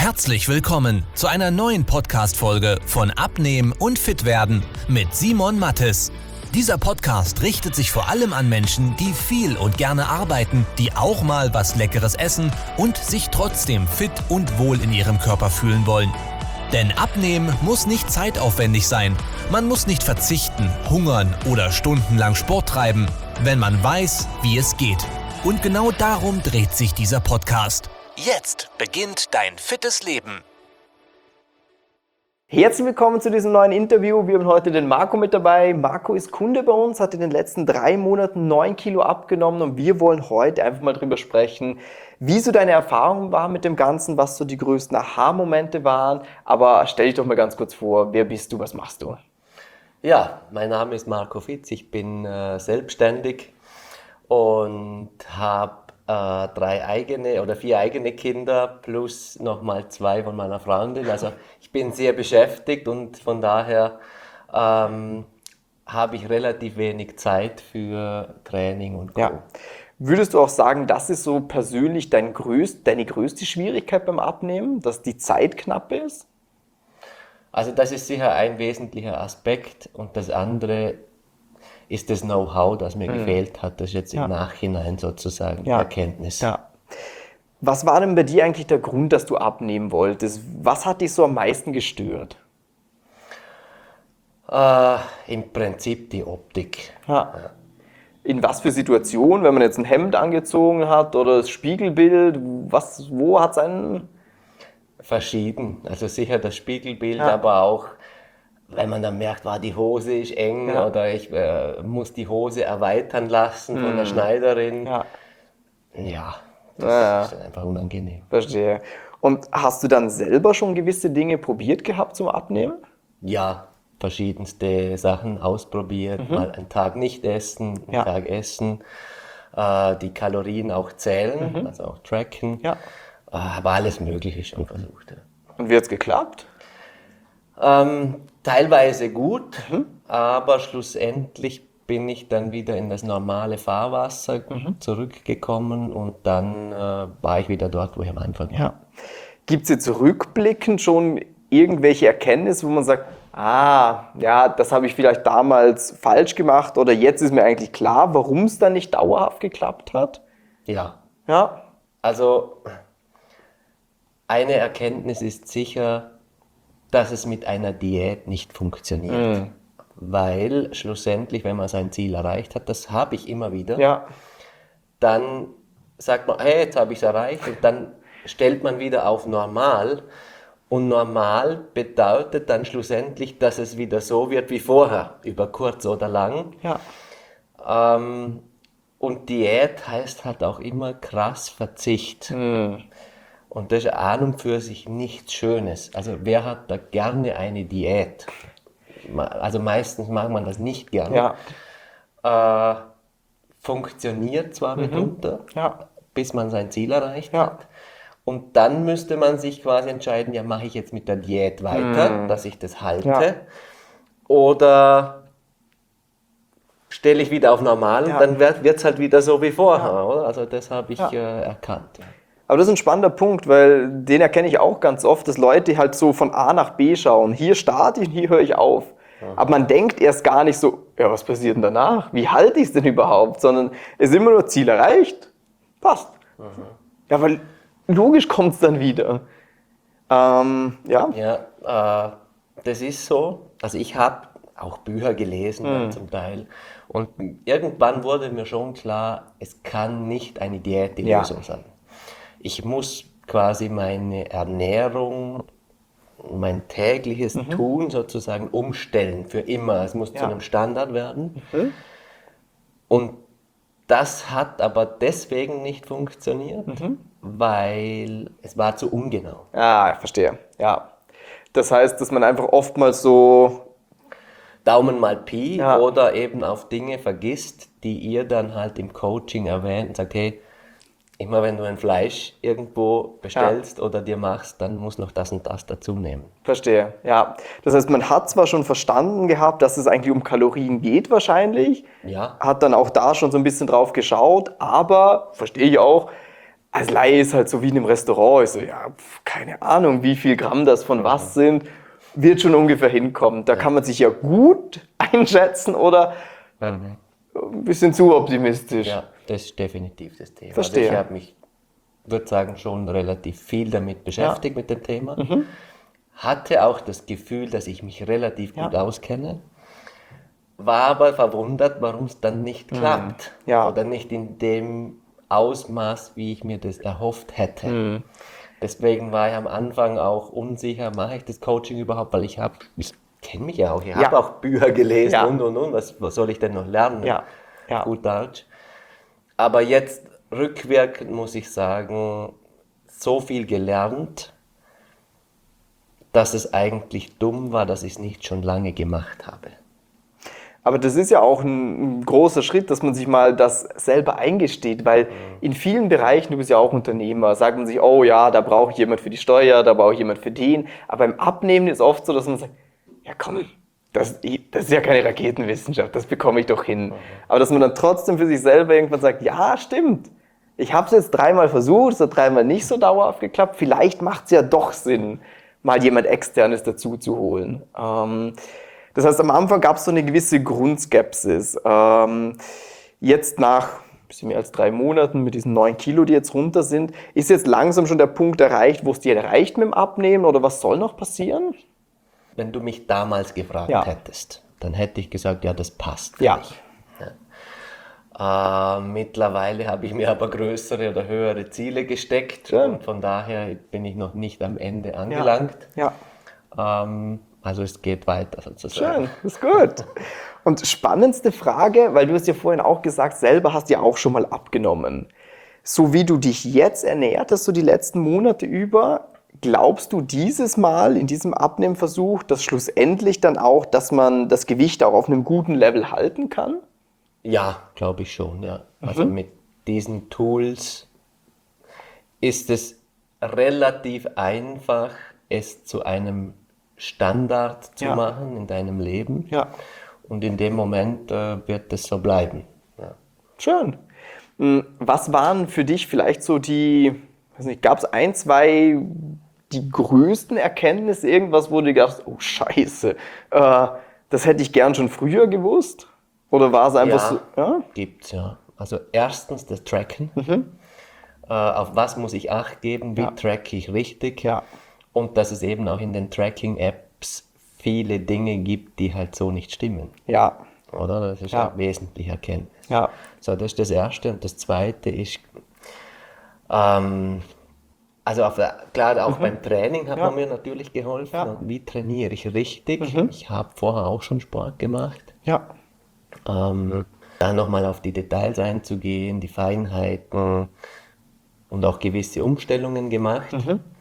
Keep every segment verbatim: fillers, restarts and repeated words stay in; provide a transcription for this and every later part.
Herzlich willkommen zu einer neuen Podcast-Folge von Abnehmen und Fitwerden mit Simon Mattes. Dieser Podcast richtet sich vor allem an Menschen, die viel und gerne arbeiten, die auch mal was Leckeres essen und sich trotzdem fit und wohl in ihrem Körper fühlen wollen. Denn Abnehmen muss nicht zeitaufwendig sein. Man muss nicht verzichten, hungern oder stundenlang Sport treiben, wenn man weiß, wie es geht. Und genau darum dreht sich dieser Podcast. Jetzt beginnt dein fittes Leben. Herzlich willkommen zu diesem neuen Interview. Wir haben heute den Marco mit dabei. Marco ist Kunde bei uns, hat in den letzten drei Monaten neun Kilo abgenommen und wir wollen heute einfach mal drüber sprechen, wie so deine Erfahrungen waren mit dem Ganzen, was so die größten Aha-Momente waren. Aber stell dich doch mal ganz kurz vor, wer bist du, was machst du? Ja, mein Name ist Marco Fitz, ich bin äh, selbstständig und habe äh, drei eigene oder vier eigene Kinder plus nochmal zwei von meiner Freundin. Also ich bin sehr beschäftigt und von daher ähm, habe ich relativ wenig Zeit für Training und Co. Ja. Würdest du auch sagen, das ist so persönlich dein größt, deine größte Schwierigkeit beim Abnehmen, dass die Zeit knapp ist? Also das ist sicher ein wesentlicher Aspekt und das andere ist das Know-how, das mir hm. gefehlt hat. Das ist jetzt ja. im Nachhinein sozusagen ja. Erkenntnis. Ja. Was war denn bei dir eigentlich der Grund, dass du abnehmen wolltest? Was hat dich so am meisten gestört? Äh, Im Prinzip die Optik. Ja. Ja. In was für Situationen, wenn man jetzt ein Hemd angezogen hat oder das Spiegelbild, was, wo hat es einen... Verschieden. Also sicher das Spiegelbild, ja. aber auch, wenn man dann merkt, war die Hose ist eng ja. oder ich äh, muss die Hose erweitern lassen hm. von der Schneiderin. Ja, ja das ja. ist dann einfach unangenehm. Verstehe. Und hast du dann selber schon gewisse Dinge probiert gehabt zum Abnehmen? Ja, verschiedenste Sachen ausprobiert. Mhm. Mal einen Tag nicht essen, einen ja. Tag essen, äh, die Kalorien auch zählen, mhm. also auch tracken. Ja. Aber alles Mögliche schon versucht. Ja. Und wie hat es geklappt? Ähm, teilweise gut, mhm. aber schlussendlich bin ich dann wieder in das normale Fahrwasser mhm. zurückgekommen und dann äh, war ich wieder dort, wo ich am Anfang war. Ja. Gibt es jetzt rückblickend schon irgendwelche Erkenntnisse, wo man sagt, ah, ja, das habe ich vielleicht damals falsch gemacht oder jetzt ist mir eigentlich klar, warum es dann nicht dauerhaft geklappt hat? Ja. Ja. Also... Eine Erkenntnis ist sicher, dass es mit einer Diät nicht funktioniert. Mm. Weil schlussendlich, wenn man sein Ziel erreicht hat, das habe ich immer wieder, ja. dann sagt man, hey, jetzt habe ich es erreicht und dann stellt man wieder auf normal. Und normal bedeutet dann schlussendlich, dass es wieder so wird wie vorher, über kurz oder lang. Ja. Ähm, und Diät heißt halt auch immer krass Verzicht. Mm. Und das ist an und für sich nichts Schönes. Also wer hat da gerne eine Diät? Also meistens mag man das nicht gerne. Ja. Äh, funktioniert zwar mhm. mitunter, ja. bis man sein Ziel erreicht ja. hat. Und dann müsste man sich quasi entscheiden, ja, mache ich jetzt mit der Diät weiter, mhm. dass ich das halte? Ja. Oder stelle ich wieder auf normal ja. und dann wird es halt wieder so wie vorher. Ja. Oder? Also das habe ich ja. äh, erkannt. Aber das ist ein spannender Punkt, weil den erkenne ich auch ganz oft, dass Leute halt so von A nach B schauen. Hier starte ich und hier höre ich auf. Aha. Aber man denkt erst gar nicht so, ja, was passiert denn danach? Wie halte ich es denn überhaupt? Sondern es ist immer nur Ziel erreicht, passt. Aha. Ja, weil logisch kommt es dann wieder. Ähm, ja, ja äh, das ist so. Also ich habe auch Bücher gelesen mhm. zum Teil. Und irgendwann wurde mir schon klar, es kann nicht eine Diät die ja. Lösung sein. Ich muss quasi meine Ernährung, mein tägliches mhm. Tun sozusagen umstellen für immer. Es muss ja. zu einem Standard werden. Mhm. Und das hat aber deswegen nicht funktioniert, mhm. weil es war zu ungenau. Ah, ich verstehe. Ja. Das heißt, dass man einfach oftmals so Daumen mal Pi ja. oder eben auf Dinge vergisst, die ihr dann halt im Coaching erwähnt und sagt, hey, immer wenn du ein Fleisch irgendwo bestellst ja. oder dir machst, dann muss noch das und das dazu nehmen. Verstehe, ja. Das heißt, man hat zwar schon verstanden gehabt, dass es eigentlich um Kalorien geht wahrscheinlich, ja. hat dann auch da schon so ein bisschen drauf geschaut, aber, verstehe ich auch, als Laie ist halt so wie in einem Restaurant. Ich so, ja, pf, keine Ahnung, wie viel Gramm das von was sind, wird schon ungefähr hinkommen. Da kann man sich ja gut einschätzen oder Mhm. ein bisschen zu optimistisch. Ja, das ist definitiv das Thema. Verstehe. Also ich habe mich, würde sagen, schon relativ viel damit beschäftigt, mit dem Thema. Hatte auch das Gefühl, dass ich mich relativ gut Ja. auskenne. War aber verwundert, warum es dann nicht klappt. Ja. Oder nicht in dem Ausmaß, wie ich mir das erhofft hätte. Deswegen war ich am Anfang auch unsicher, mache ich das Coaching überhaupt, weil ich habe, ich kenne mich ja auch, ich Ja. habe auch Bücher gelesen Ja. und und und, was, was soll ich denn noch lernen? Ja. Ja. Gut Deutsch. Aber jetzt rückwirkend muss ich sagen, so viel gelernt, dass es eigentlich dumm war, dass ich es nicht schon lange gemacht habe. Aber das ist ja auch ein, ein großer Schritt, dass man sich mal das selber eingesteht, weil in vielen Bereichen, du bist ja auch Unternehmer, sagt man sich, oh ja, da brauche ich jemand für die Steuer, da brauche ich jemand für den. Aber im Abnehmen ist oft so, dass man sagt, ja komm, das, das ist ja keine Raketenwissenschaft, das bekomme ich doch hin. Aber dass man dann trotzdem für sich selber irgendwann sagt, ja, stimmt, ich habe es jetzt dreimal versucht, es hat dreimal nicht so dauerhaft geklappt, vielleicht macht es ja doch Sinn, mal jemand Externes dazu zu holen. Ähm, Das heißt, am Anfang gab es so eine gewisse Grundskepsis. Ähm, jetzt nach ein bisschen mehr als drei Monaten mit diesen neun Kilo, die jetzt runter sind, ist jetzt langsam schon der Punkt erreicht, wo es dir reicht mit dem Abnehmen oder was soll noch passieren? Wenn du mich damals gefragt Ja. hättest, dann hätte ich gesagt, ja, das passt für Ja. mich. Ja. Äh, mittlerweile habe ich mir aber größere oder höhere Ziele gesteckt Schön. und von daher bin ich noch nicht am Ende angelangt. Ja, Ähm, also es geht weiter sozusagen. schön, ist gut. Und spannendste Frage, weil du hast ja vorhin auch gesagt, selber hast ja auch schon mal abgenommen. So wie du dich jetzt ernährt hast, so die letzten Monate über, glaubst du dieses Mal in diesem Abnehmversuch, dass schlussendlich dann auch, dass man das Gewicht auch auf einem guten Level halten kann? Ja, glaube ich schon, ja. Also mit diesen Tools ist es relativ einfach, es zu einem Standard zu Ja. machen in deinem Leben. Ja. Und in dem Moment äh, wird es so bleiben. Ja. Schön. Hm, Was waren für dich vielleicht so die, weiß nicht, gab es ein, zwei, die größten Erkenntnisse, irgendwas, wo du dachtest, oh Scheiße, äh, das hätte ich gern schon früher gewusst? Oder war es einfach Ja. so? Ja? Gibt's ja. Also erstens das Tracken. Äh, auf was muss ich Acht geben? Wie Ja. tracke ich richtig? Ja. Und dass es eben auch in den Tracking-Apps viele Dinge gibt, die halt so nicht stimmen. Ja. Oder? Das ist Ja. eine wesentliche Erkenntnis. Ja. So, das ist das Erste. Und das Zweite ist, ähm, also auf der, klar, auch beim Training hat Ja. man mir natürlich geholfen. Ja. Und wie trainiere ich richtig? Ich habe vorher auch schon Sport gemacht. Ja. Ähm, da nochmal auf die Details einzugehen, die Feinheiten und auch gewisse Umstellungen gemacht.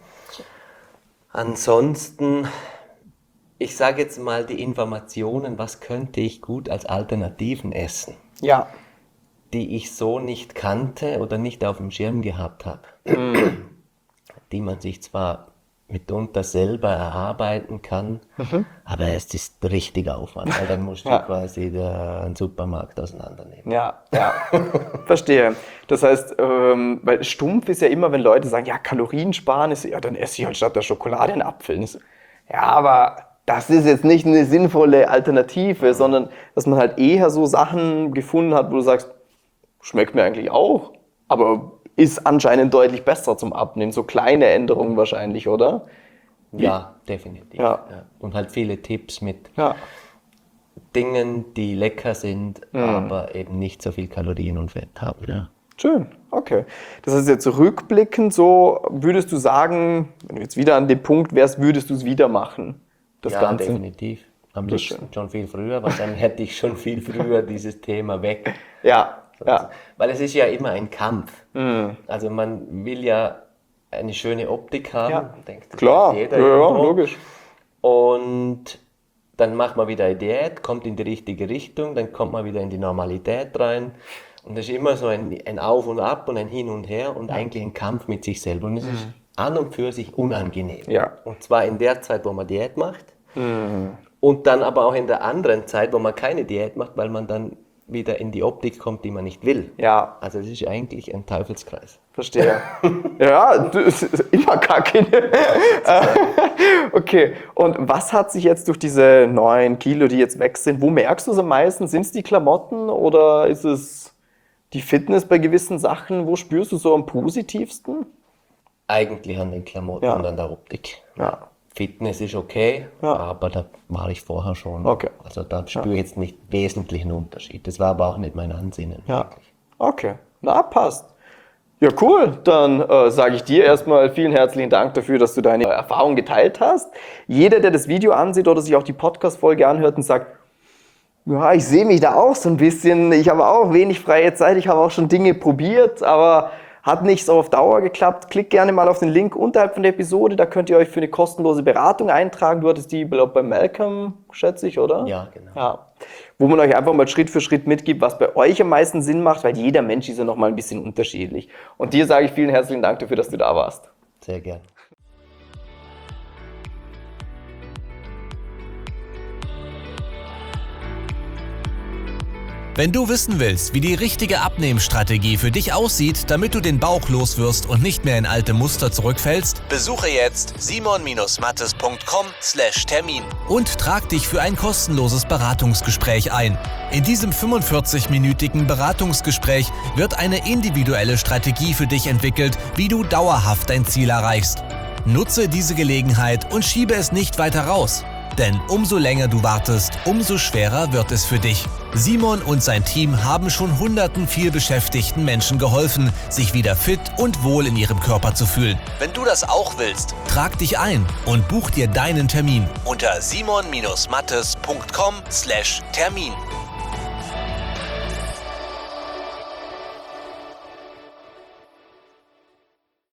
Ansonsten, ich sage jetzt mal die Informationen, was könnte ich gut als Alternativen essen, Ja. die ich so nicht kannte oder nicht auf dem Schirm gehabt habe, die man sich zwar mitunter selber erarbeiten kann, aber es ist richtiger Aufwand, weil dann musst du Ja. quasi der, einen Supermarkt auseinandernehmen. Ja, ja, verstehe. Das heißt, ähm, weil stumpf ist ja immer, wenn Leute sagen, ja, Kalorien sparen, ist, ja, dann esse ich halt statt der Schokolade einen Apfel. Und ich so, ja, aber das ist jetzt nicht eine sinnvolle Alternative, sondern dass man halt eher so Sachen gefunden hat, wo du sagst, schmeckt mir eigentlich auch, aber ist anscheinend deutlich besser zum Abnehmen. So kleine Änderungen wahrscheinlich, oder? Ja, definitiv. Ja. Ja. Und halt viele Tipps mit Ja. Dingen, die lecker sind, aber eben nicht so viel Kalorien und Fett haben. Ja. Schön, okay. Das heißt jetzt rückblickend so, würdest du sagen, wenn du jetzt wieder an dem Punkt wärst, würdest du es wieder machen? Das Ja, Ganze. definitiv. Am Das ist liebsten schon viel früher, weil dann hätte ich schon viel früher dieses Thema weg. Ja, ja, Weil es ist ja immer ein Kampf. Also man will ja eine schöne Optik haben. Ja. Denkt, das klar, hat ja, jeder ja, irgendwo. logisch. Und dann macht man wieder eine Diät, kommt in die richtige Richtung, dann kommt man wieder in die Normalität rein. Und das ist immer so ein, ein Auf und Ab und ein Hin und Her und eigentlich ein Kampf mit sich selber. Und es ist an und für sich unangenehm. Ja. Und zwar in der Zeit, wo man Diät macht. Und dann aber auch in der anderen Zeit, wo man keine Diät macht, weil man dann wieder in die Optik kommt, die man nicht will. Ja. Also das ist eigentlich ein Teufelskreis. Verstehe. Ja, das ist immer kacke. Okay, und was hat sich jetzt durch diese neun Kilo, die jetzt weg sind, wo merkst du es am meisten? Sind es die Klamotten oder ist es die Fitness bei gewissen Sachen? Wo spürst du so am positivsten? Eigentlich an den Klamotten Ja. und an der Optik. Ja. Fitness ist okay, Ja. aber da war ich vorher schon. Okay. Also da spüre ich jetzt nicht wesentlichen Unterschied. Das war aber auch nicht mein Ansinnen. Ja. Okay, na passt. Ja, cool. Dann äh, sage ich dir erstmal vielen herzlichen Dank dafür, dass du deine Erfahrung geteilt hast. Jeder, der das Video ansieht oder sich auch die Podcast-Folge anhört und sagt, ja, ich sehe mich da auch so ein bisschen, ich habe auch wenig freie Zeit, ich habe auch schon Dinge probiert, aber hat nicht so auf Dauer geklappt. Klickt gerne mal auf den Link unterhalb von der Episode, da könnt ihr euch für eine kostenlose Beratung eintragen. Du hattest die, glaube bei Malcolm, schätze ich, oder? Ja, genau. Ja. Wo man euch einfach mal Schritt für Schritt mitgibt, was bei euch am meisten Sinn macht, weil jeder Mensch ist ja nochmal ein bisschen unterschiedlich. Und dir sage ich vielen herzlichen Dank dafür, dass du da warst. Sehr gern. Wenn du wissen willst, wie die richtige Abnehmstrategie für dich aussieht, damit du den Bauch loswirst und nicht mehr in alte Muster zurückfällst, besuche jetzt simon mattes punkt com slash Termin und trag dich für ein kostenloses Beratungsgespräch ein. In diesem fünfundvierzig-minütigen Beratungsgespräch wird eine individuelle Strategie für dich entwickelt, wie du dauerhaft dein Ziel erreichst. Nutze diese Gelegenheit und schiebe es nicht weiter raus. Denn umso länger du wartest, umso schwerer wird es für dich. Simon und sein Team haben schon hunderten vielbeschäftigten Menschen geholfen, sich wieder fit und wohl in ihrem Körper zu fühlen. Wenn du das auch willst, trag dich ein und buch dir deinen Termin unter simon mattes punkt com slash Termin.